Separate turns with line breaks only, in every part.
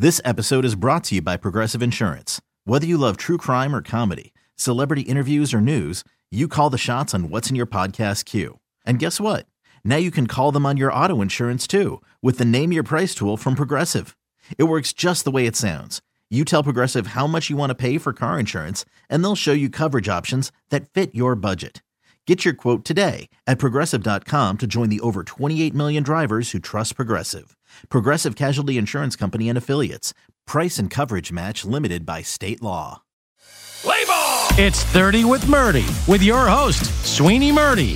This episode is brought to you by Progressive Insurance. Whether you love true crime or comedy, celebrity interviews or news, you call the shots on what's in your podcast queue. And guess what? Now you can call them on your auto insurance too with the Name Your Price tool from Progressive. It works just the way it sounds. You tell Progressive how much you want to pay for car insurance, and they'll show you coverage options that fit your budget. Get your quote today at Progressive.com to join the over 28 million drivers who trust Progressive. Progressive Casualty Insurance Company and Affiliates. Price and coverage match limited by state law.
Play ball!
It's 30 with Murdy, with your host, Sweeney Murdy.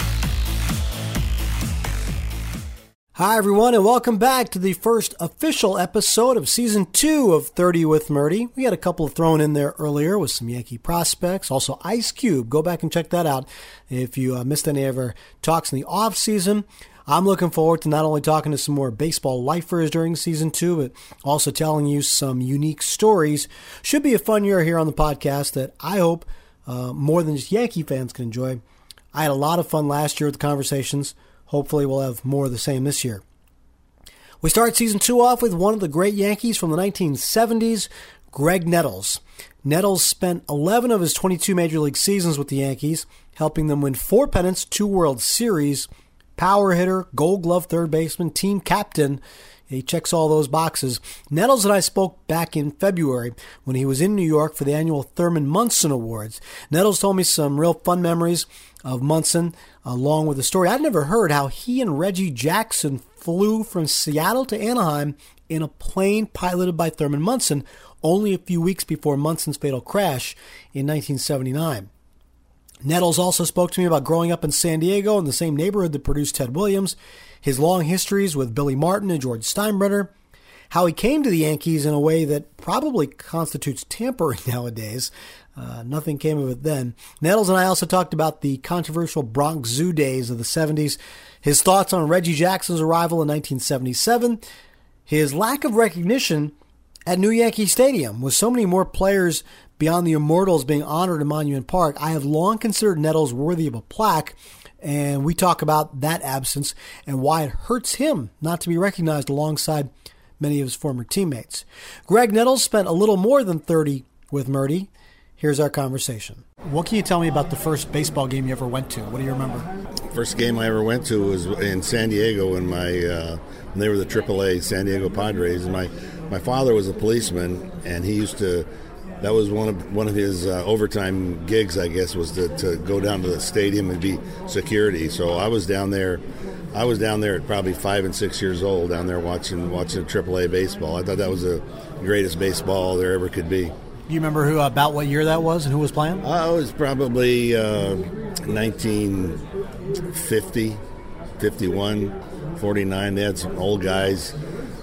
Hi, everyone, and welcome back to the first official episode of Season 2 of 30 with Murdy. We had a couple thrown in there earlier with some Yankee prospects, also Ice Cube. Go back and check that out if you missed any of our talks in the off-season. I'm looking forward to not only talking to some more baseball lifers during Season 2, but also telling you some unique stories. Should be a fun year here on the podcast that I hope more than just Yankee fans can enjoy. I had a lot of fun last year with the conversations. Hopefully we'll have more of the same this year. We start Season 2 off with one of the great Yankees from the 1970s, Graig Nettles. Nettles spent 11 of his 22 Major League seasons with the Yankees, helping them win 4 pennants, 2 World Series, power hitter, Gold Glove third baseman, team captain. He checks all those boxes. Nettles and I spoke back in February when he was in New York for the annual Thurman Munson Awards. Nettles told me some real fun memories of Munson, along with the story. I'd never heard how he and Reggie Jackson flew from Seattle to Anaheim in a plane piloted by Thurman Munson only a few weeks before Munson's fatal crash in 1979. Nettles also spoke to me about growing up in San Diego in the same neighborhood that produced Ted Williams, his long histories with Billy Martin and George Steinbrenner, how he came to the Yankees in a way that probably constitutes tampering nowadays. Nothing came of it then. Nettles and I also talked about the controversial Bronx Zoo days of the 70s, his thoughts on Reggie Jackson's arrival in 1977, his lack of recognition at New Yankee Stadium. With so many more players beyond the immortals being honored in Monument Park, I have long considered Nettles worthy of a plaque, and we talk about that absence and why it hurts him not to be recognized alongside many of his former teammates. Graig Nettles spent a little more than 30 with Murdy. Here's our conversation. What can you tell me about the first baseball game you ever went to? What do you remember?
First game I ever went to was in San Diego when they were the AAA San Diego Padres. And my father was a policeman, and he used to. That was one of his overtime gigs, I guess, was to go down to the stadium and be security. So I was down there. At probably 5 and 6 years old, down there watching AAA baseball. I thought that was the greatest baseball there ever could be.
Do you remember about what year that was and who was playing?
It was probably 1950, 51, 49. They had some old guys.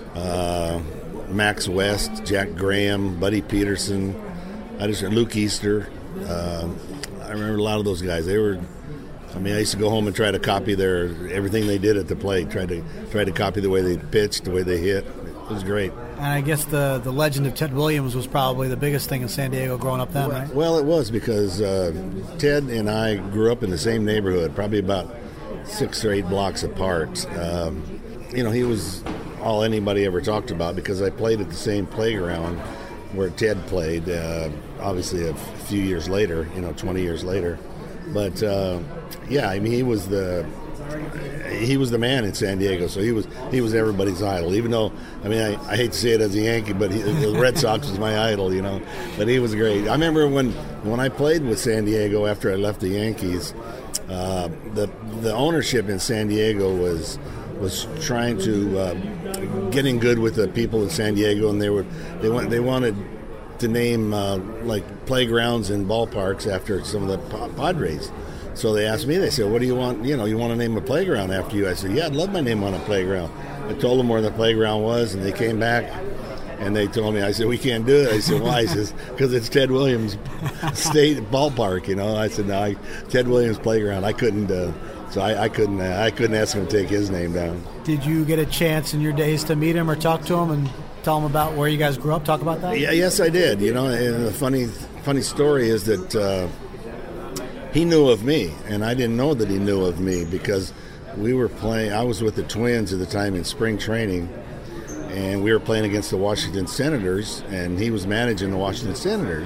Max West, Jack Graham, Buddy Peterson, Luke Easter. I remember a lot of those guys. I used to go home and try to copy everything they did at the plate. Try to copy the way they pitched, the way they hit. It was great.
And I guess the legend of Ted Williams was probably the biggest thing in San Diego growing up then, right?
Well, it was because Ted and I grew up in the same neighborhood, probably about 6 or 8 blocks apart. He was all anybody ever talked about because I played at the same playground where Ted played, obviously a few years later, 20 years later. But, he was the man in San Diego, so he was everybody's idol, even though, I hate to say it as a Yankee, but the Red Sox was my idol, but he was great. I remember when I played with San Diego after I left the Yankees, the ownership in San Diego was trying to getting good with the people in San Diego, and they wanted to name like playgrounds and ballparks after some of the Padres. So they asked me, they said, what do you want? You want to name a playground after you? I said, yeah, I'd love my name on a playground. I told them where the playground was, and they came back and they told me, I said, we can't do it. I said, why? He says, because it's Ted Williams State Ballpark, I said, no, Ted Williams Playground. I couldn't, so I couldn't ask him to take his name down.
Did you get a chance in your days to meet him or talk to him and tell him about where you guys grew up? Talk about that?
Yeah, yes, I did. And the funny story is that he knew of me, and I didn't know that he knew of me because we were playing. I was with the Twins at the time in spring training, and we were playing against the Washington Senators, and he was managing the Washington Senators.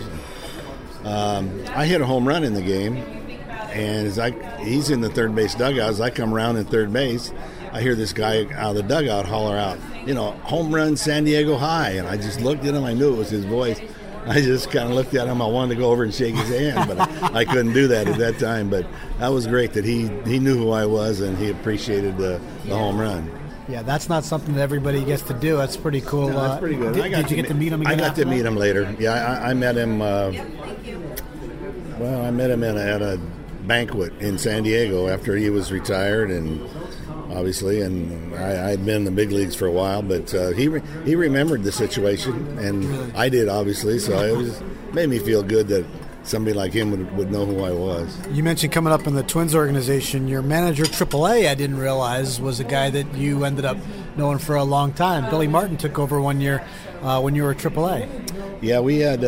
I hit a home run in the game, and he's in the third base dugout. As I come around in third base, I hear this guy out of the dugout holler out, home run San Diego High. And I just looked at him. I knew it was his voice. I just kind of looked at him. I wanted to go over and shake his hand, but I couldn't do that at that time. But that was great that he knew who I was, and he appreciated the home run.
Yeah, that's not something that everybody gets to do. That's pretty cool.
No, that's pretty good.
Did you get to meet him again?
I got to meet him later. Yeah, I met him. I met him at a banquet in San Diego after he was retired, and obviously, and I'd been in the big leagues for a while, but he remembered the situation, and I did, obviously, so it made me feel good that somebody like him would know who I was.
You mentioned coming up in the Twins organization. Your manager, AAA, I didn't realize, was a guy that you ended up knowing for a long time. Billy Martin took over one year when you were at AAA.
Yeah, we had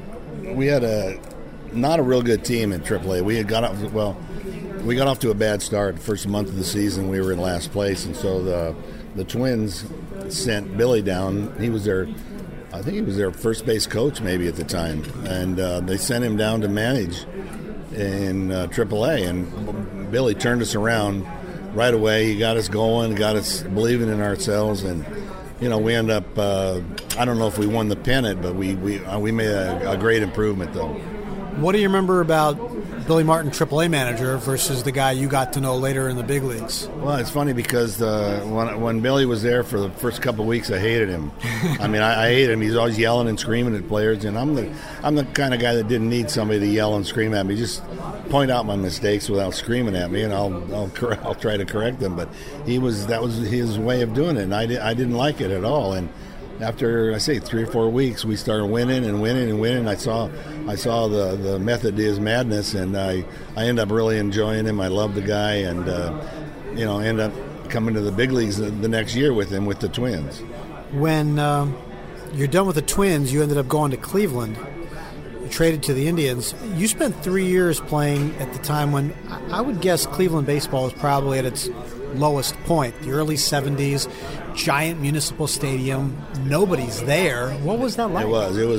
not a real good team at AAA. We got off to a bad start. The first month of the season, we were in last place, and so the Twins sent Billy down. I think he was their first base coach maybe at the time, and they sent him down to manage in AAA, and Billy turned us around right away. He got us going, got us believing in ourselves, and we ended up. I don't know if we won the pennant, but we made a great improvement though.
What do you remember about Billy Martin, AAA manager, versus the guy you got to know later in the big leagues?
Well, it's funny because when Billy was there for the first couple of weeks, I hated him. I mean, I hated him. He's always yelling and screaming at players, and I'm the kind of guy that didn't need somebody to yell and scream at me. Just point out my mistakes without screaming at me, and I'll try to correct them. But that was his way of doing it, and I didn't like it at all. And after, I say, 3 or 4 weeks, we started winning. I saw the method to his madness, and I ended up really enjoying him. I love the guy, and ended up coming to the big leagues the next year with him with the Twins.
When you're done with the Twins, you ended up going to Cleveland. You traded to the Indians. You spent 3 years playing at the time when I would guess Cleveland baseball was probably at its lowest point, the early 70s, giant municipal stadium, nobody's there. What was that like?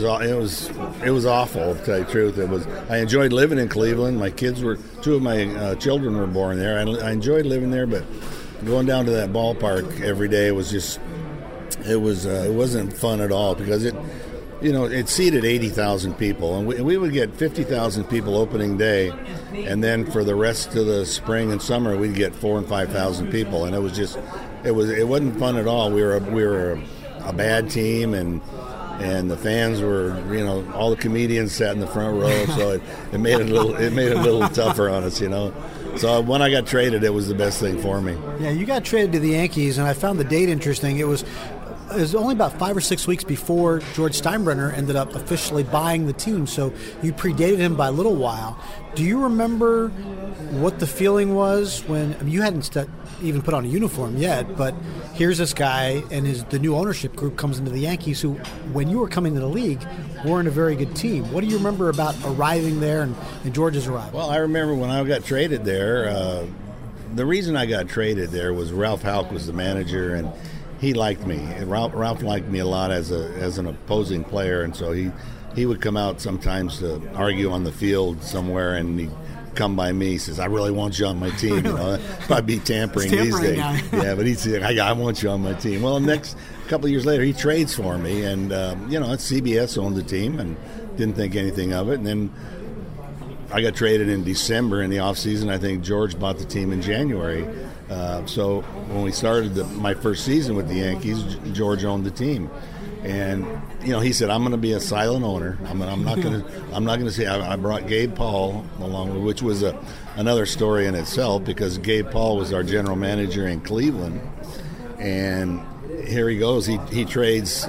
It was awful, to tell you the truth. I enjoyed living in Cleveland. Two of my children were born there. I enjoyed living there, but going down to that ballpark every day was just it wasn't fun at all, because it seated 80,000 people, and we would get 50,000 people opening day, and then for the rest of the spring and summer we'd get 4,000 and 5,000 people, and it wasn't fun at all. We were a bad team, and the fans were, all the comedians sat in the front row, so it made it a little tougher on us, So when I got traded, it was the best thing for me. Yeah, you got traded to the Yankees, and I found the date interesting. It was only about 5 or 6 weeks before George Steinbrenner ended up officially buying the team, so you predated him by a little while. Do you remember what the feeling was when you hadn't even put on a uniform yet, but here's this guy and the new ownership group comes into the Yankees, who, when you were coming to the league, weren't a very good team. What do you remember about arriving there and George's arrival?
Well, I remember when I got traded there, the reason I got traded there was Ralph Houck was the manager, and he liked me. Ralph liked me a lot as an opposing player, and so he would come out sometimes to argue on the field somewhere, and he'd come by me. He says, "I really want you on my team." Probably be tampering these days. Yeah, but he'd say, "I want you on my team." Well, the next couple of years later, he trades for me, and CBS owned the team, and didn't think anything of it. And then I got traded in December in the off season. I think George bought the team in January. So when we started my first season with the Yankees, George owned the team, and he said, "I'm going to be a silent owner. I'm not going to say." I brought Gabe Paul along, which was another story in itself, because Gabe Paul was our general manager in Cleveland, and here he goes. He trades,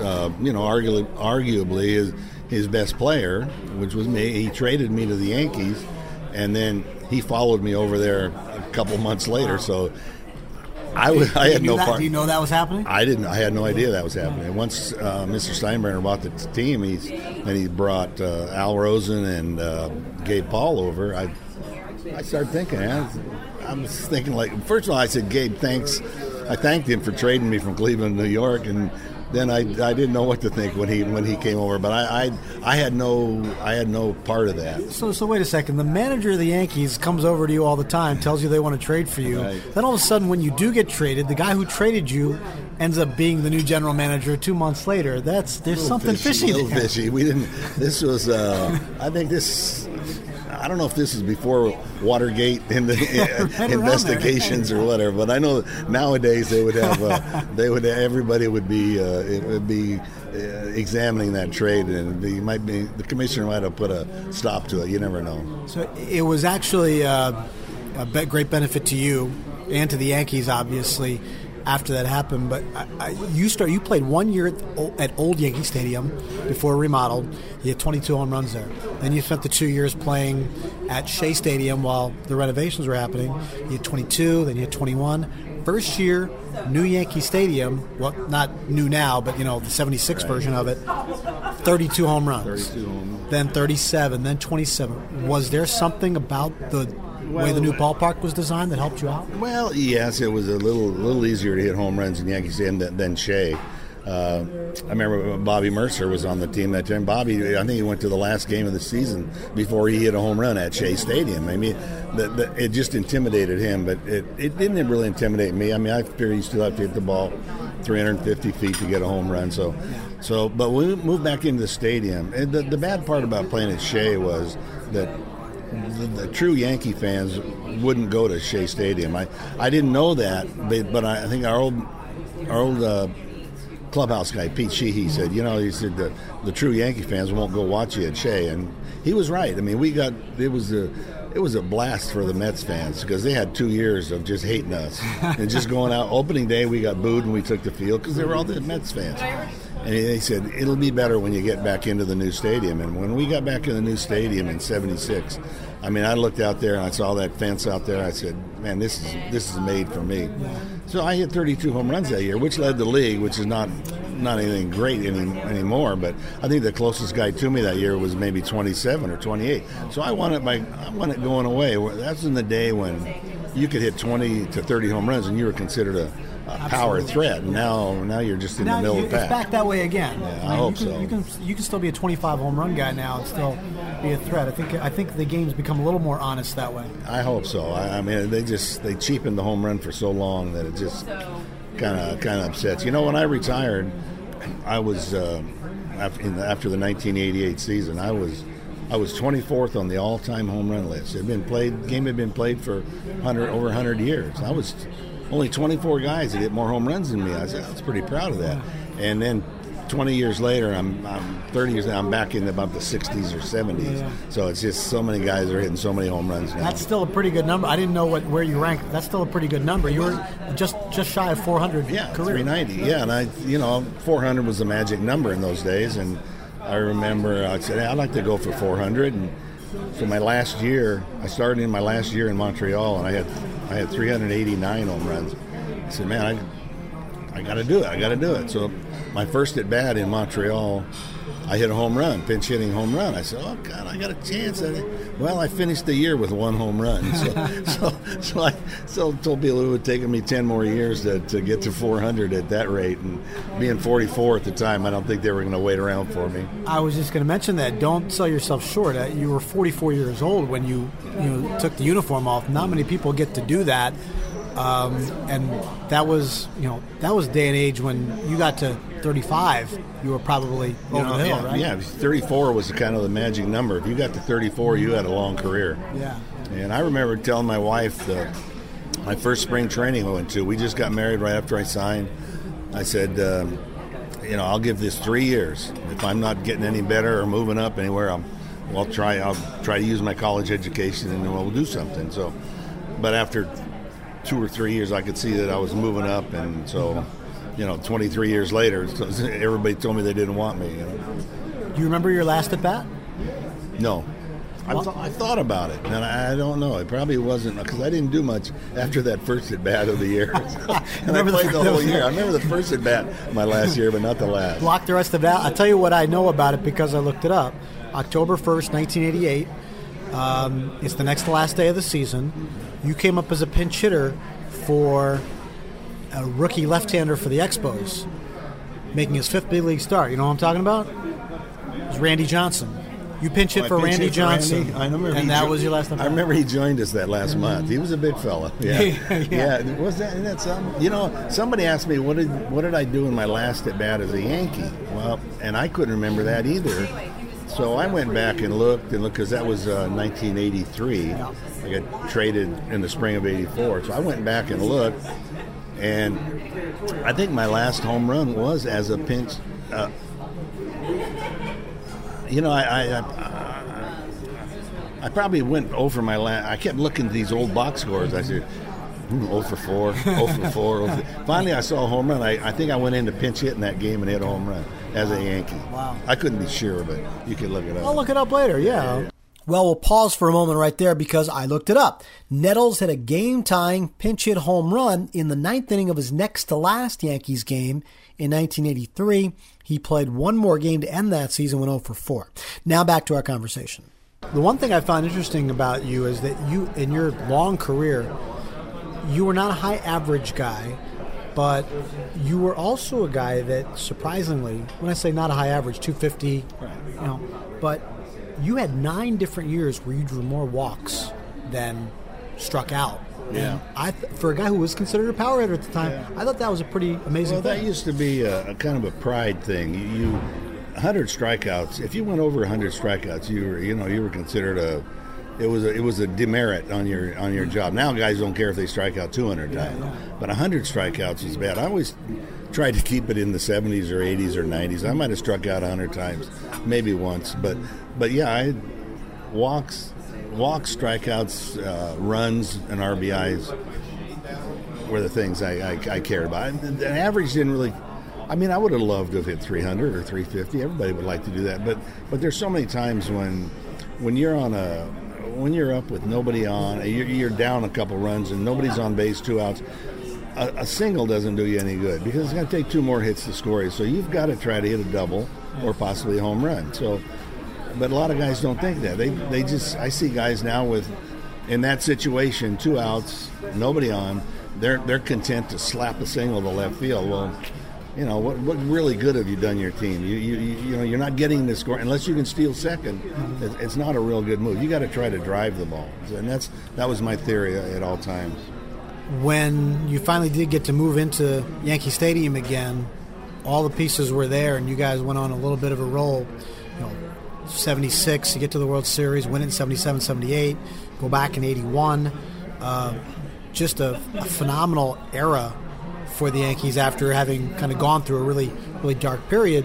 arguably his best player, which was me. He traded me to the Yankees, and then he followed me over there a couple months later. So I had no part.
Do you know that was happening?
I didn't. I had no idea that was happening. Once Mr. Steinbrenner bought the team, he brought Al Rosen and Gabe Paul over. I started thinking. I was thinking, like, first of all, I said, "Gabe, thanks." I thanked him for trading me from Cleveland to New York, and then I didn't know what to think when he came over. But I had no part of that.
So wait a second. The manager of the Yankees comes over to you all the time, tells you they want to trade for you.
Right.
Then all of a sudden, when you do get traded, the guy who traded you ends up being the new general manager 2 months later. There's something fishy there.
Fishy. We didn't. This was. I think this. I don't know if this is before Watergate and the investigations or whatever, but I know that nowadays they would have everybody would be examining that trade, and the commissioner might have put a stop to it. You never know.
So it was actually a great benefit to you and to the Yankees, obviously, after that happened. But you played 1 year at Old Yankee Stadium before remodeled. You had 22 home runs there. Then you spent the 2 years playing at Shea Stadium while the renovations were happening. You had 22, then you had 21. First year, new Yankee Stadium, well, not new now, but the 76 version of it, 32 home runs.
32 home runs.
Then 37, then 27. Was there something about the way the new ballpark was designed that helped you out?
Well, yes, it was a little easier to hit home runs in Yankee Stadium than Shea. I remember Bobby Mercer was on the team that time. Bobby, I think he went to the last game of the season before he hit a home run at Shea Stadium. I mean, it just intimidated him, but it didn't really intimidate me. I mean, I figured you still have to hit the ball 350 feet to get a home run. So, but when we moved back into the stadium, and the bad part about playing at Shea was that the true Yankee fans wouldn't go to Shea Stadium. I didn't know that, but I think our old clubhouse guy, Pete Sheehy, said, he said the true Yankee fans won't go watch you at Shea, and he was right. I mean, it was a blast for the Mets fans because they had 2 years of just hating us and just going out. Opening day, we got booed when we took the field because they were all the Mets fans. And they said, it'll be better when you get back into the new stadium. And when we got back in the new stadium in '76, I mean, I looked out there and I saw that fence out there. I said, man, this is made for me. So I hit 32 home runs that year, which led the league, which is not anything great anymore. But I think the closest guy to me that year was maybe 27 or 28. So I want it going away. That's in the day when you could hit 20 to 30 home runs and you were considered a power threat. Now you're just in the middle of the pack.
It's back that way again.
Yeah, I hope so.
You can still be a 25 home run guy now and still be a threat. I think the game's become a little more honest that way.
I hope so. I mean, they cheapened the home run for so long that it just kind of upsets. When I retired, I was after the 1988 season. I was 24th on the all-time home run list. Game had been played for over 100 years. I was only 24 guys that hit more home runs than me. I was pretty proud of that. And then 20 years later, I'm 30 years now, I'm back in about the 60s or 70s. Yeah. So it's just so many guys are hitting so many home runs now.
That's still a pretty good number. I didn't know where you ranked. That's still a pretty good number. You were just shy of 400
career. 390.
Yeah,
and 400 was the magic number in those days. And I remember I said, I'd like to go for 400. And so my last year, I started in my last year in Montreal, and I had 389 home runs. I said, man, I got to do it. So my first at bat in Montreal, I hit a home run, pinch hitting home run. I said, oh God, I got a chance at it. Well, I finished the year with one home run. So I told people it would take me 10 more years to get to 400 at that rate. And being 44 at the time, I don't think they were going to wait around for me.
I was just going to mention that. Don't sell yourself short. You were 44 years old when you took the uniform off. Not many people get to do that. And that was day and age when you got to 35, you were probably over the hill, right?
Yeah, 34 was kind of the magic number. If you got to 34, you had a long career.
Yeah.
And I remember telling my wife my first spring training I went to, we just got married right after I signed. I said, I'll give this 3 years. If I'm not getting any better or moving up anywhere, I'll try to use my college education and we'll do something. So, but after 2 or 3 years, I could see that I was moving up, and so, 23 years later, everybody told me they didn't want me.
Do you remember your last at bat?
No. I thought about it, and I don't know. It probably wasn't, because I didn't do much after that first at bat of the year. And I played the whole year. I remember the first at bat my last year, but not the last.
Block the rest of it out. I'll tell you what I know about it because I looked it up. October 1st, 1988. It's the next to last day of the season. You came up as a pinch hitter for a rookie left-hander for the Expos. making his 5th big league start. You know what I'm talking about? It was Randy Johnson. You pinch hit for Randy Johnson, and that was your last time.
I remember he joined us that last month. He was a big fella. Yeah, yeah. Was that something? You know, somebody asked me what did I do in my last at bat as a Yankee? Well, and I couldn't remember that either. So I went back and looked because that was 1983. I got traded in the spring of '84. So I went back and looked, and I think my last home run was as a pinch. You know, I probably went over my last. I kept looking at these old box scores. I said, 0 for 4, 0 for 4. Finally, I saw a home run. I think I went in to pinch hit in that game and hit a home run as a Yankee.
Wow.
I couldn't be sure, but you can look it up.
I'll look it up later, yeah. Well, we'll pause for a moment right there because I looked it up. Nettles hit a game-tying pinch hit home run in the 9th inning of his next-to-last Yankees game in 1983. He played one more game to end that season, went 0 for 4. Now back to our conversation. The one thing I found interesting about you is that you, in your long career, you were not a high-average guy, but you were also a guy that, surprisingly, when I say not a high-average, 250, you know, but you had 9 different years where you drew more walks than struck out.
Yeah.
For a guy who was considered a power hitter at the time, I thought that was a pretty amazing thing.
That used to be a kind of a pride thing. You 100 strikeouts. If you went over 100 strikeouts, you were considered it was a demerit on your job. Now guys don't care if they strike out 200 times, but 100 strikeouts is bad. I always tried to keep it in the 70s or 80s or 90s. I might have struck out 100 times, maybe once, but yeah, I walks, strikeouts, runs, and RBIs were the things I cared about. The average didn't really. I mean, I would have loved to have hit 300 or 350. Everybody would like to do that, but there's so many times when you're up with nobody on, you're down a couple runs and nobody's on base, 2 outs. A single doesn't do you any good because it's going to take 2 more hits to score you. So you've got to try to hit a double or possibly a home run. So. But a lot of guys don't think that. They just. I see guys now in that situation, 2 outs, nobody on. They're content to slap a single to left field. Well, you know what really good have you done your team? You're not getting the score unless you can steal second. It's not a real good move. You got to try to drive the ball, and that was my theory at all times.
When you finally did get to move into Yankee Stadium again, all the pieces were there, and you guys went on a little bit of a roll. 76, you get to the World Series, win it in 77, 78, go back in 81. Just a phenomenal era for the Yankees after having kind of gone through a really, really dark period.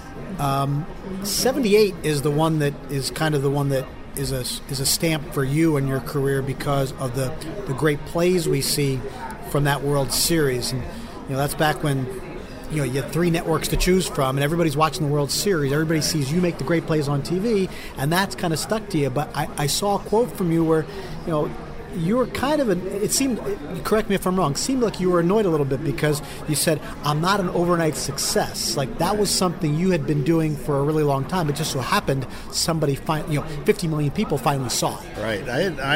78 is the one that is kind of the one that is a stamp for you in your career because of the great plays we see from that World Series. And that's back when you had 3 networks to choose from, and everybody's watching the World Series. Everybody sees you make the great plays on TV, and that's kind of stuck to you. But I saw a quote from you where, you were kind of it seemed, correct me if I'm wrong, seemed like you were annoyed a little bit because you said, I'm not an overnight success. Like that was something you had been doing for a really long time. It just so happened somebody 50 million people finally saw it.
Right. I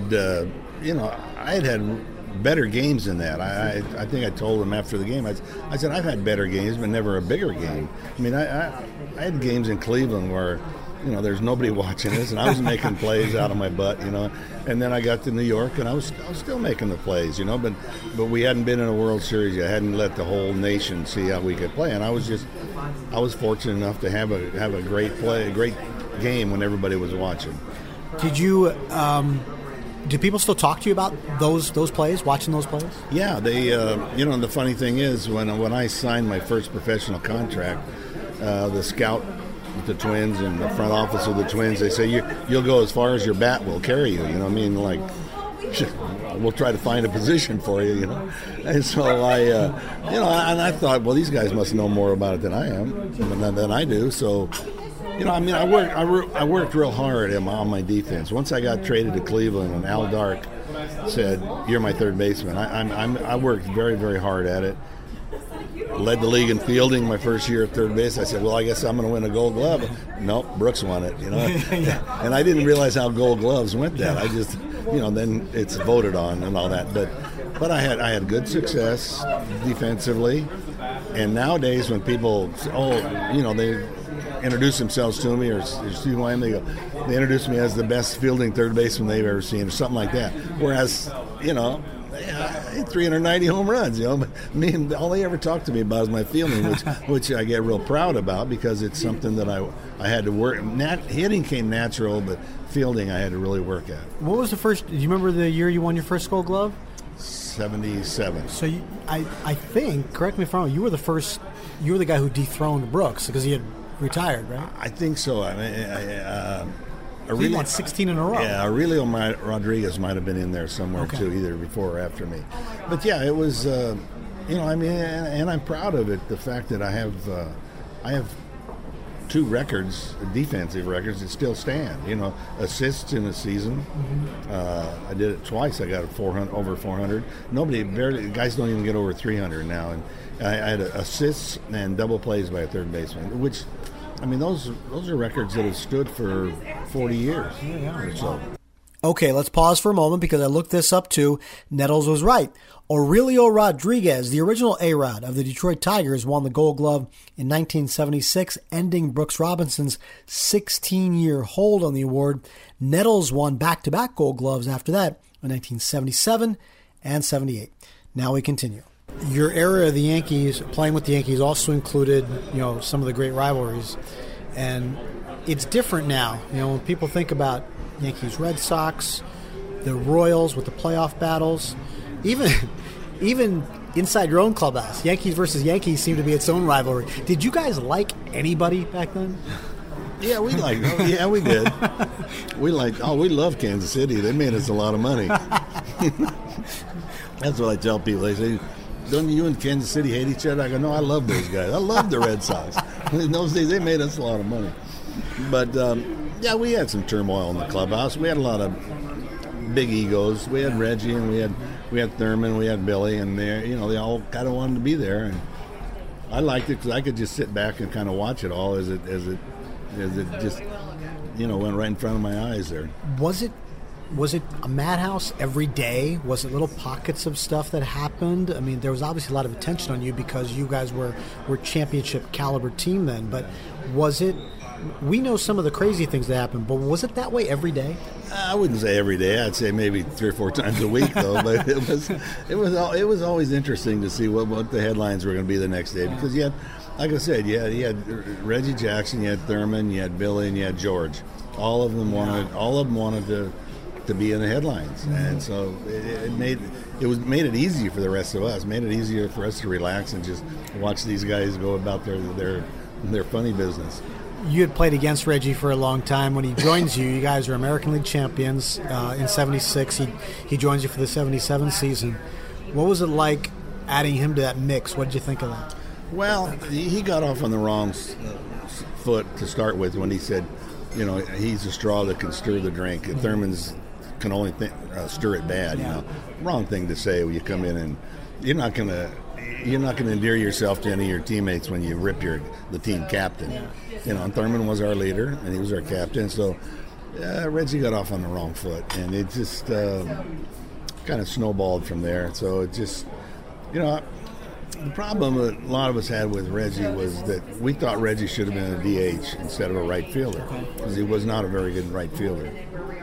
had better games than that. I think I told him after the game, I said, I've had better games, but never a bigger game. I mean, I had games in Cleveland where, there's nobody watching us, and I was making plays out of my butt, and then I got to New York, and I was still making the plays, but we hadn't been in a World Series yet. I hadn't let the whole nation see how we could play, and I was fortunate enough to have a great play, a great game when everybody was watching.
Did you? Do people still talk to you about those plays, watching those plays?
Yeah, they. The funny thing is, when I signed my first professional contract, the scout with the Twins and the front office of the Twins, they say you'll go as far as your bat will carry you. Like we'll try to find a position for you. And so and I thought, well, these guys must know more about it than I am, than I do. So. I worked real hard on my defense. Once I got traded to Cleveland and Al Dark said, you're my third baseman, I worked very, very hard at it. Led the league in fielding my first year at third base. I said, well, I guess I'm going to win a Gold Glove. Nope, Brooks won it, Yeah. And I didn't realize how Gold Gloves went that. I just, then it's voted on and all that. But I had good success defensively. And nowadays, when people say, they introduce themselves to me or see who I am, they introduce me as the best fielding third baseman they've ever seen or something like that. Whereas, I hit 390 home runs, but all they ever talk to me about is my fielding, which I get real proud about because it's something that I had to work. Hitting came natural, but fielding I had to really work at.
What was the first? Do you remember the year you won your first Gold Glove?
77.
So I think, correct me if I'm wrong, you were the guy who dethroned Brooks because he had retired, right?
I think so.
He won 16 in a row.
Yeah, Aurelio Rodriguez might have been in there somewhere too, either before or after me. But yeah, it was, and I'm proud of it. The fact that I have 2 records, defensive records, that still stand. Assists in a season. Mm-hmm. I did it twice. I got over 400. Guys don't even get over 300 now. And I had assists and double plays by a third baseman, which. Those are records that have stood for 40 years or so.
Okay, let's pause for a moment because I looked this up too. Nettles was right. Aurelio Rodriguez, the original A-Rod of the Detroit Tigers, won the Gold Glove in 1976, ending Brooks Robinson's 16-year hold on the award. Nettles won back-to-back Gold Gloves after that in 1977 and 78. Now we continue. Your era of the Yankees, playing with the Yankees, also included, some of the great rivalries. And it's different now. When people think about Yankees, Red Sox, the Royals with the playoff battles, even inside your own clubhouse, Yankees versus Yankees seem to be its own rivalry. Did you guys like anybody back then?
Yeah, we did. We love Kansas City. They made us a lot of money. That's what I tell people. They say, don't you and Kansas City hate each other? I go, no, I love those guys. I love the Red Sox. In those days, they made us a lot of money. But, we had some turmoil in the clubhouse. We had a lot of big egos. We had Reggie, and we had Thurman, we had Billy, and they all kind of wanted to be there. And I liked it because I could just sit back and kind of watch it all as it just, went right in front of my eyes there.
Was it a madhouse every day? Was it little pockets of stuff that happened? There was obviously a lot of attention on you because you guys were championship caliber team then, but was it, we know some of the crazy things that happened, but was it that way every day?
I wouldn't say every day. I'd say maybe 3 or 4 times a week though, but it was always interesting to see what the headlines were going to be the next day because you had, like I said, you had Reggie Jackson, you had Thurman, you had Billy, and you had George. All of them wanted to be in the headlines, and so it made it easier for the rest of us. Made it easier for us to relax and just watch these guys go about their funny business.
You had played against Reggie for a long time. When he joins you, you guys are American League champions in '76. He joins you for the '77 season. What was it like adding him to that mix? What did you think of that?
Well, he got off on the wrong foot to start with when he said, he's a straw that can stir the drink. And Thurman's can only stir it bad. Wrong thing to say when you come in, and you're not gonna endear yourself to any of your teammates when you rip the team captain. And Thurman was our leader and he was our captain, so Reggie got off on the wrong foot, and it just kind of snowballed from there. So it just, the problem that a lot of us had with Reggie was that we thought Reggie should have been a DH instead of a right fielder because he was not a very good right fielder.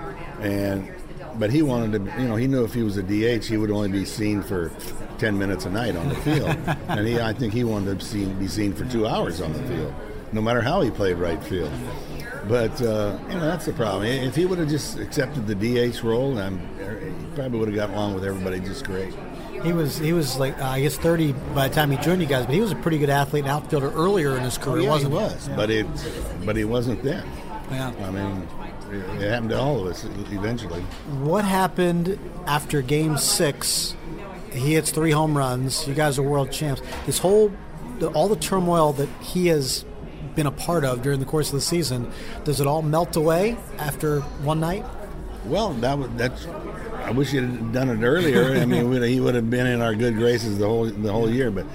But he wanted to, he knew if he was a DH, he would only be seen for 10 minutes a night on the field. And I think he wanted to be seen for 2 hours on the field, no matter how he played right field. But, that's the problem. If he would have just accepted the DH role, he probably would have got along with everybody just great.
He was like, I guess 30 by the time he joined you guys, but he was a pretty good athlete and outfielder earlier in his career, wasn't he?
He was, but he wasn't then.
Yeah.
It happened to all of us eventually.
What happened after Game 6? He hits 3 home runs. You guys are world champs. All the turmoil that he has been a part of during the course of the season, does it all melt away after one night?
Well, that's. I wish he had done it earlier. He would have been in our good graces the whole year. But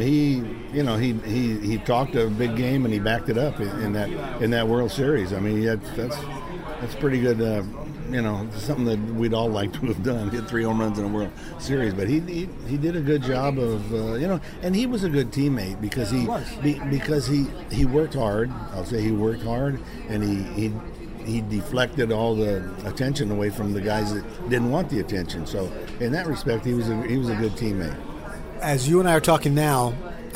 he talked a big game and he backed it up in that World Series. That's pretty good something that we'd all like to have done, hit 3 home runs in a World Series. But he did a good job of, and he was a good teammate because he worked hard. I'll say he worked hard, and he deflected all the attention away from the guys that didn't want the attention. So in that respect, he was a good teammate.
As you and I are talking now,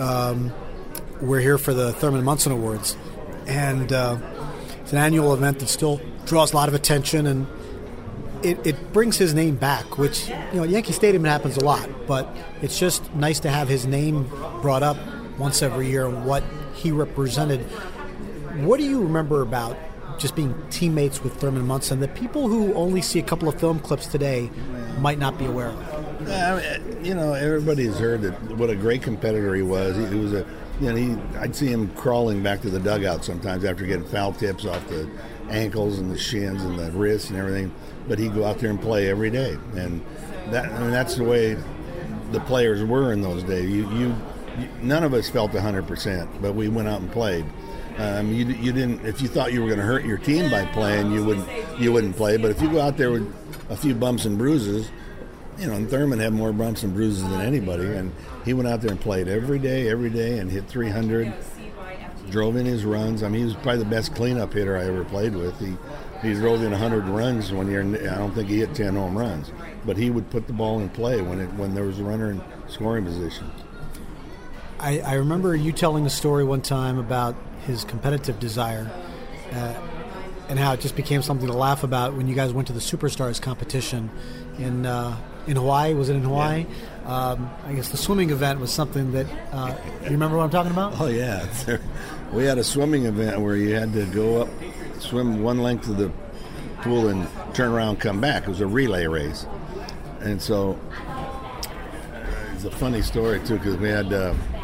we're here for the Thurman Munson Awards, and it's an annual event that still draws a lot of attention, and it brings his name back, which, at Yankee Stadium it happens a lot, but it's just nice to have his name brought up once every year and what he represented. What do you remember about just being teammates with Thurman Munson that people who only see a couple of film clips today might not be aware of?
Everybody's heard what a great competitor he was. He was I'd see him crawling back to the dugout sometimes after getting foul tips off the ankles and the shins and the wrists and everything. But he'd go out there and play every day, and that's the way the players were in those days. None of us felt 100%, but we went out and played. You didn't. If you thought you were going to hurt your team by playing, you wouldn't play. But if you go out there with a few bumps and bruises, and Thurman had more bumps and bruises than anybody, and he went out there and played every day, and hit 300, drove in his runs. I mean, he was probably the best cleanup hitter I ever played with. He drove in 100 runs one year, and I don't think he hit 10 home runs, but he would put the ball in play when there was a runner in scoring position.
I remember you telling a story one time about his competitive desire and how it just became something to laugh about when you guys went to the Superstars competition in Hawaii. Was it in Hawaii?
Yeah.
I guess the swimming event was something that you remember what I'm talking about?
Oh, yeah. We had a swimming event where you had to go up, swim one length of the pool and turn around and come back. It was a relay race. And so it's a funny story, too, because we had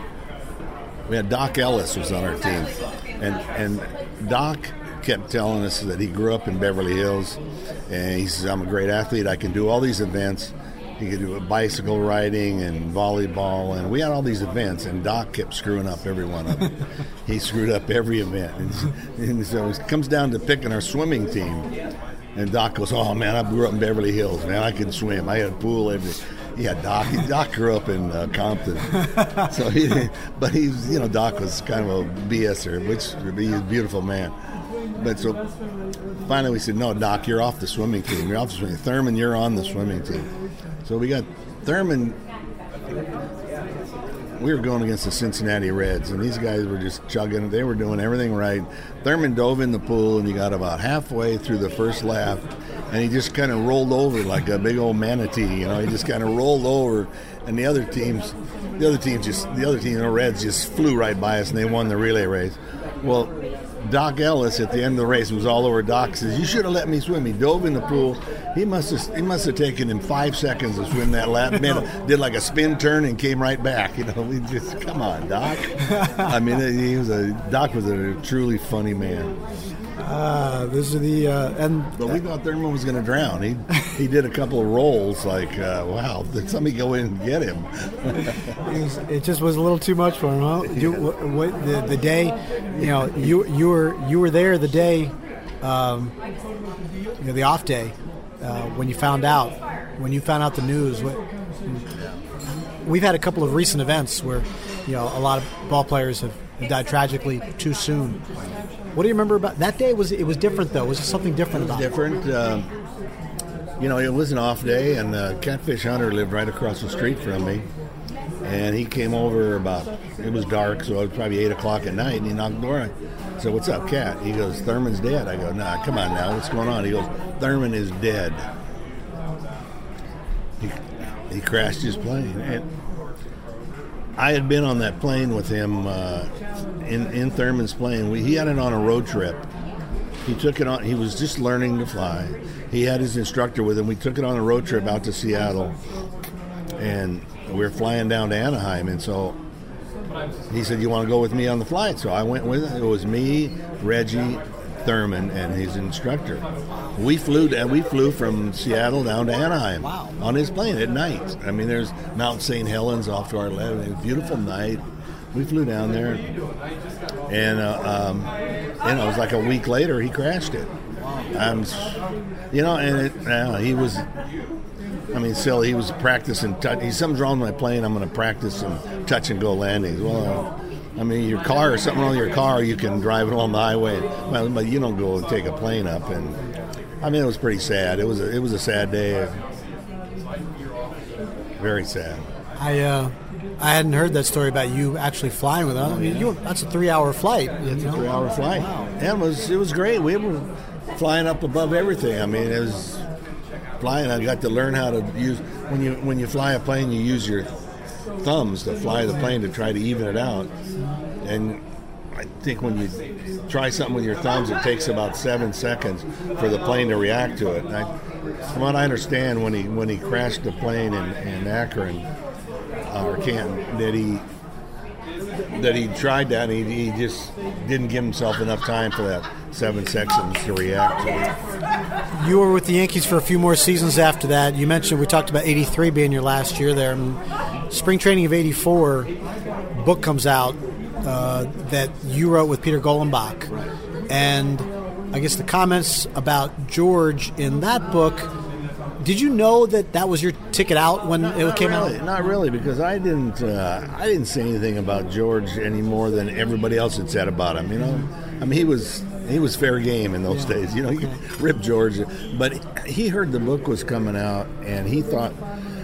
Doc Ellis was on our team. And Doc kept telling us that he grew up in Beverly Hills, and he says, I'm a great athlete. I can do all these events. He could do bicycle riding and volleyball, and we had all these events, and Doc kept screwing up every one of them. He screwed up every event. And so it comes down to picking our swimming team, and Doc goes, oh, man, I grew up in Beverly Hills. Man, I can swim. I had a pool every. Yeah, Doc grew up in Compton, so Doc was kind of a BSer, which he's a beautiful man. But so finally we said, no, Doc, you're off the swimming team. You're off the swimming team. Thurman, you're on the swimming team. So we got Thurman. We were going against the Cincinnati Reds, and these guys were just chugging. They were doing everything right. Thurman dove in the pool, and he got about halfway through the first lap, and he just kind of rolled over like a big old manatee. He just kind of rolled over, and the other team, the Reds, just flew right by us, and they won the relay race. Well, Doc Ellis at the end of the race was all over Doc. Says, you should have let me swim. He dove in the pool. He must have taken him 5 seconds to swim that lap. Did like a spin turn and came right back. We just, come on, Doc. I mean, Doc was a truly funny man.
But
we thought Thurman was going to drown. He did a couple of rolls. Like, wow, did somebody go in and get him?
It just was a little too much for him, huh? The day, you were there the day, the off day, when you found out the news. We've had a couple of recent events where, a lot of ball players have died tragically too soon. What do you remember about that day? It was different, though. Was there something different about it?
It was different. It was an off day, and Catfish Hunter lived right across the street from me. And he came over it was dark, so it was probably 8 o'clock at night, and he knocked the door. I said, what's up, Cat? He goes, Thurman's dead. I go, nah, come on now, what's going on? He goes, Thurman is dead. He crashed his plane. And I had been on that plane with him in Thurman's plane. He had it on a road trip. He took it on. He was just learning to fly. He had his instructor with him. We took it on a road trip out to Seattle, and we were flying down to Anaheim. And so he said, "You want to go with me on the flight?" So I went with him. It was me, Reggie, Thurman, and his instructor. We flew from Seattle down to Anaheim on his plane at night. I mean, there's Mount St. Helens off to our left. It was a beautiful night. We flew down there, and it was like a week later he crashed it. He was. I mean, silly. He was practicing. Something's wrong with my plane. I'm going to practice some touch and go landings. Well, I mean, your car or something wrong with your car, you can drive it on the highway. Well, but you don't go and take a plane up. And I mean, it was pretty sad. It was a sad day. Very sad.
I hadn't heard that story about you actually flying with us. I mean, that's a 3-hour flight.
It's a 3-hour flight. Wow. And it was great. We were flying up above everything. I mean, it was flying. I got to learn how to use when you fly a plane, you use your thumbs to fly the plane to try to even it out. And I think when you try something with your thumbs, it takes about 7 seconds for the plane to react to it. And from what I understand, when he crashed the plane in Akron or Canton, that he tried that and he just didn't give himself enough time for that 7 seconds to react to it.
You were with the Yankees for a few more seasons after that. You mentioned, we talked about 83 being your last year there. Spring training of 84, book comes out that you wrote with Peter Golenbach. And I guess the comments about George in that book, did you know that was your ticket out when it came out?
Not really, because I didn't say anything about George any more than everybody else had said about him. You know, I mean, he was fair game in those days. You know, you rip George, but he heard the book was coming out, and he thought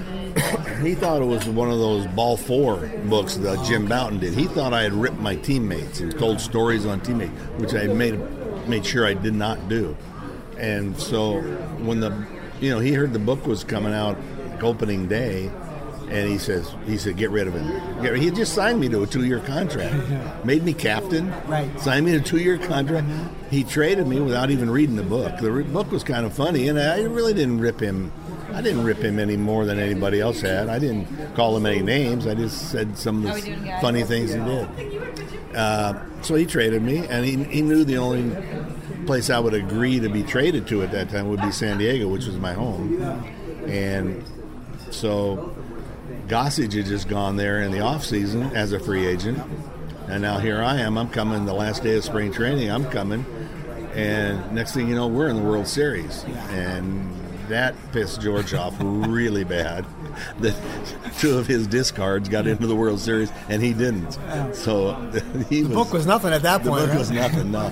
it was one of those Ball 4 books that Jim Bouton did. He thought I had ripped my teammates and told stories on teammates, which I made sure I did not do. And so when he heard the book was coming out opening day, and he said, get rid of him. He had just signed me to a 2-year contract, made me captain, signed me to a 2-year contract. He traded me without even reading the book. The book was kind of funny, and I really didn't rip him. I didn't rip him any more than anybody else had. I didn't call him any names. I just said some of the funny things he did. So he traded me, and he knew the only place I would agree to be traded to at that time would be San Diego, which was my home. And so Gossage had just gone there in the off season as a free agent, and now here I am. I'm coming the last day of spring training. I'm coming, and next thing you know, we're in the World Series, and that pissed George off really bad. That 2 of his discards got into the World Series, and he didn't. So the
book was nothing at that point.
The book was nothing. No,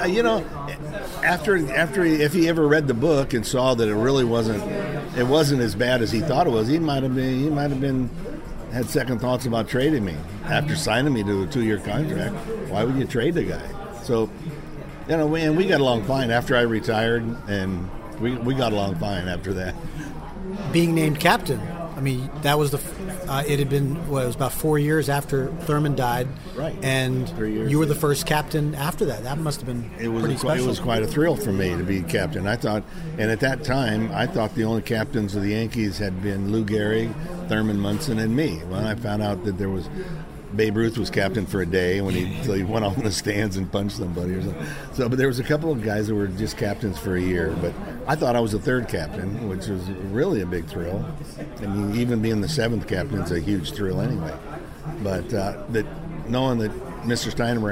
if he ever read the book and saw that it wasn't as bad as he thought it was, he might have had second thoughts about trading me after signing me to a 2-year contract. Why would you trade the guy? So, we got along fine after I retired, and we got along fine after that.
Being named captain, I mean, that was it had been, it was about 4 years after Thurman died.
Right.
And you were the first captain after that. That must have been pretty special.
It was quite a thrill for me to be captain. I thought, and at that time, I thought the only captains of the Yankees had been Lou Gehrig, Thurman Munson, and me. When I found out that Babe Ruth was captain for a day when he went off in the stands and punched somebody or something. So, but there was a couple of guys that were just captains for a year. But I thought I was the 3rd captain, which was really a big thrill. I mean, even being the 7th captain is a huge thrill anyway. But that knowing that Mr. Steinbrenner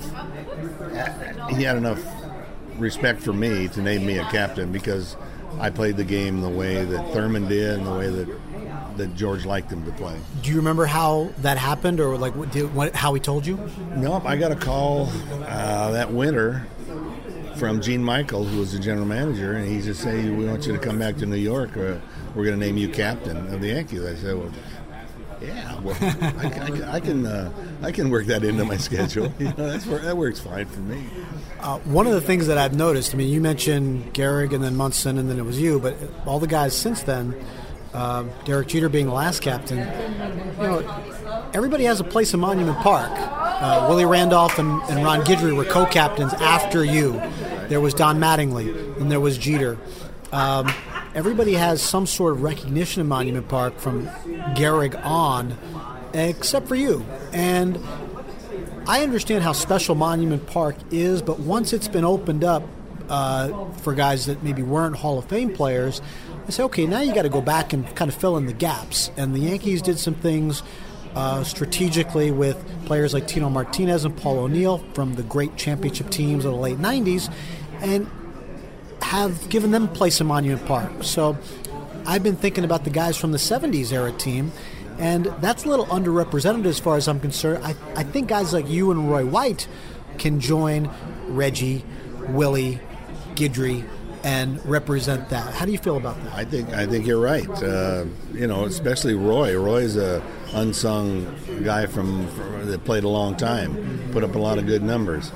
had enough respect for me to name me a captain because I played the game the way that Thurman did and the way that George liked him to play.
Do you remember how that happened, or how he told you?
Nope, I got a call that winter from Gene Michael, who was the general manager, and he just said, "We want you to come back to New York, or we're going to name you captain of the Yankees." I said, "Well, yeah, well, I can work that into my schedule. That works fine for me."
One of the things that I've noticed, I mean, you mentioned Gehrig and then Munson, and then it was you, but all the guys since then. Derek Jeter being the last captain, everybody has a place in Monument Park. Willie Randolph and Ron Guidry were co-captains after you. There was Don Mattingly, and there was Jeter. Everybody has some sort of recognition in Monument Park from Gehrig on, except for you. And I understand how special Monument Park is, but once it's been opened up for guys that maybe weren't Hall of Fame players, I say, okay, now you got to go back and kind of fill in the gaps. And the Yankees did some things strategically with players like Tino Martinez and Paul O'Neill from the great championship teams of the late 90s. And have given them a place in Monument Park. So I've been thinking about the guys from the 70s era team, and that's a little underrepresented as far as I'm concerned. I think guys like you and Roy White can join Reggie, Willie, Guidry, and represent that. How do you feel about that?
I think you're right. Especially Roy. Roy's a unsung guy from that played a long time, put up a lot of good numbers.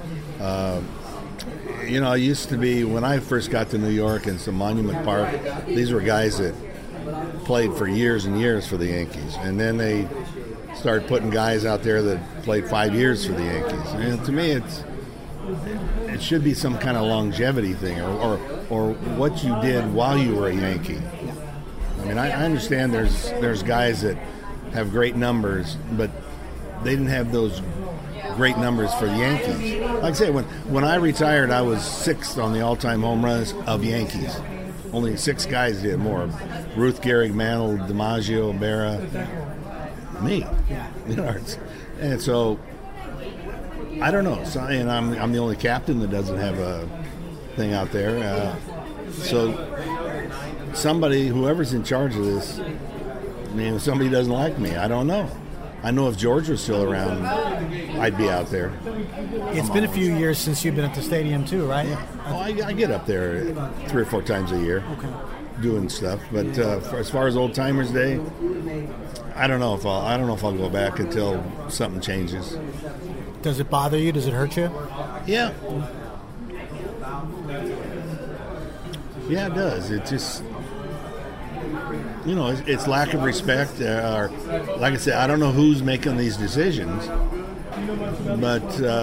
It used to be when I first got to New York and some Monument Park, these were guys that played for years and years for the Yankees, and then they started putting guys out there that played 5 years for the Yankees. And to me, it should be some kind of longevity thing, or what you did while you were a Yankee. I mean, I understand there's guys that have great numbers, but they didn't have those great numbers for the Yankees. Like I say, when I retired, I was 6th on the all-time home runs of Yankees. Only 6 guys did more. Ruth, Gehrig, Mantle, DiMaggio, Berra, me. And so, I don't know. So, and I'm the only captain that doesn't have a thing out there. So somebody, whoever's in charge of this, if somebody doesn't like me, I don't know. I know if George was still around, I'd be out there.
It's been a few years since you've been at the stadium too, right?
Yeah. I get up there 3 or 4 times a year, doing stuff. But as far as Old Timers Day, I don't know if I'll go back until something changes.
Does it bother you? Does it hurt you?
Yeah. Yeah, it does. It just, it's lack of respect. Or, like I said, I don't know who's making these decisions, but,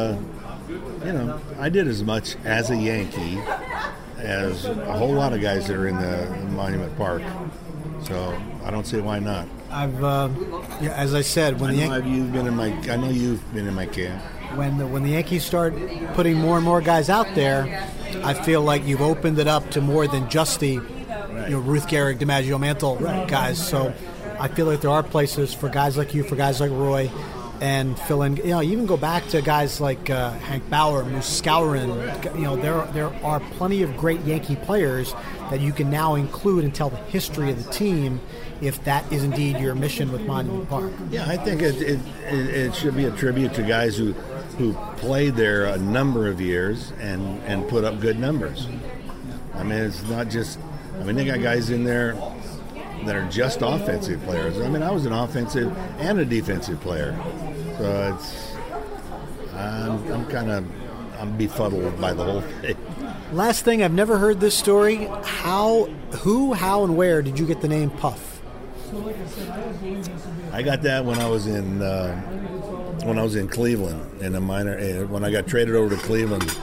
I did as much as a Yankee as a whole lot of guys that are in the Monument Park. So I don't see why not.
As I said, I know you've been in my camp. When the Yankees start putting more and more guys out there, I feel like you've opened it up to more than just the Ruth Gehrig, DiMaggio, Mantle guys. So I feel like there are places for guys like you, for guys like Roy, and fill in. Even go back to guys like Hank Bauer, Moose Skowron. There are plenty of great Yankee players that you can now include and tell the history of the team, if that is indeed your mission with Monument Park.
Yeah, I think it should be a tribute to guys who played there a number of years and put up good numbers. I mean, it's not just. They got guys in there that are just offensive players. I was an offensive and a defensive player, so I'm befuddled by the whole thing.
Last thing, I've never heard this story. How, and where did you get the name Puff?
I got that when I was in Cleveland in a minor. When I got traded over to Cleveland,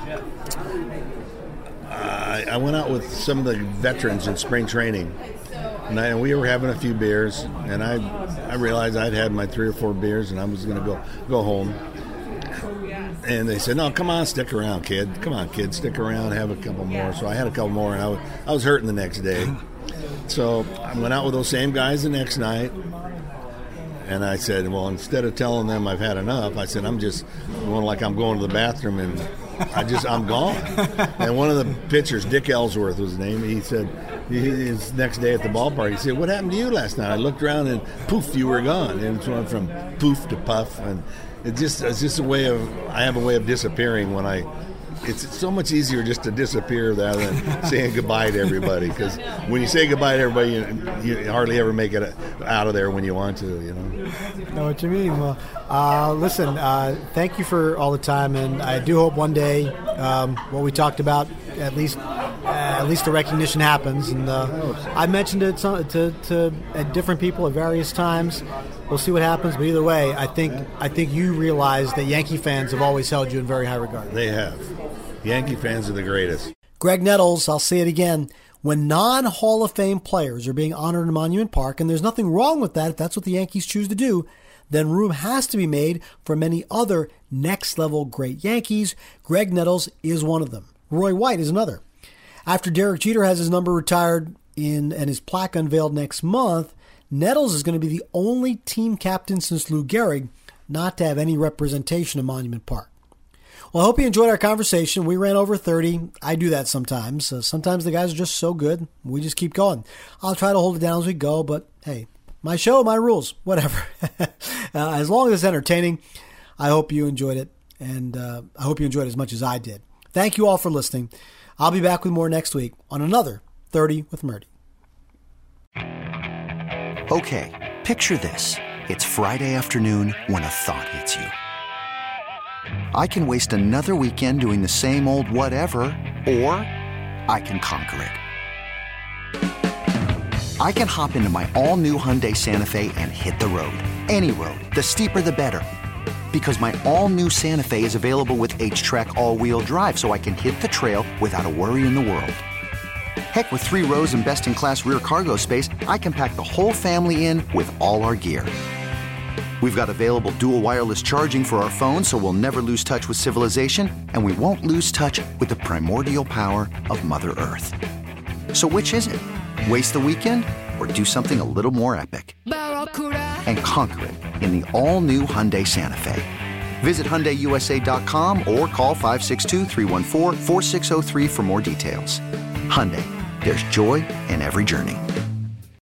I went out with some of the veterans in spring training, and we were having a few beers, and I realized I'd had my 3 or 4 beers, and I was going to go home. And they said, "No, come on, stick around, kid. Come on, kid, stick around, have a couple more." So I had a couple more, and I was hurting the next day. So I went out with those same guys the next night, and I said, well, instead of telling them I've had enough, I said, I'm just going like I'm going to the bathroom, and I'm gone. And one of the pitchers, Dick Ellsworth was his name, he said, his next day at the ballpark, he said, "What happened to you last night?" I looked around, and poof, you were gone. And it went from poof to puff, and it's just a way of, I have a way of disappearing when it's so much easier just to disappear rather than saying goodbye to everybody, because when you say goodbye to everybody, you hardly ever make it out of there when you want to,
Know what you mean. Well, listen, thank you for all the time, and I do hope one day what we talked about, at least the recognition happens. And I mentioned it to different people at various times. We'll see what happens, but either way, I think you realize that Yankee fans have always held you in very high regard.
They have. Yankee fans are the greatest.
Greg Nettles, I'll say it again. When non-Hall of Fame players are being honored in Monument Park, and there's nothing wrong with that if that's what the Yankees choose to do, then room has to be made for many other next-level great Yankees. Greg Nettles is one of them. Roy White is another. After Derek Jeter has his number retired and his plaque unveiled next month, Nettles is going to be the only team captain since Lou Gehrig not to have any representation in Monument Park. Well, I hope you enjoyed our conversation. We ran over 30. I do that sometimes. Sometimes the guys are just so good. We just keep going. I'll try to hold it down as we go, but hey, my show, my rules, whatever. As long as it's entertaining, I hope you enjoyed it, and I hope you enjoyed it as much as I did. Thank you all for listening. I'll be back with more next week on another 30 with Murdy.
Okay, picture this. It's Friday afternoon when a thought hits you. I can waste another weekend doing the same old whatever, or I can conquer it. I can hop into my all-new Hyundai Santa Fe and hit the road. Any road. The steeper, the better. Because my all-new Santa Fe is available with H-Track all-wheel drive, so I can hit the trail without a worry in the world. Heck, with 3 rows and best-in-class rear cargo space, I can pack the whole family in with all our gear. We've got available dual wireless charging for our phones, so we'll never lose touch with civilization, and we won't lose touch with the primordial power of Mother Earth. So which is it? Waste the weekend or do something a little more epic? And conquer it in the all-new Hyundai Santa Fe. Visit HyundaiUSA.com or call 562-314-4603 for more details. Hyundai, there's joy in every journey.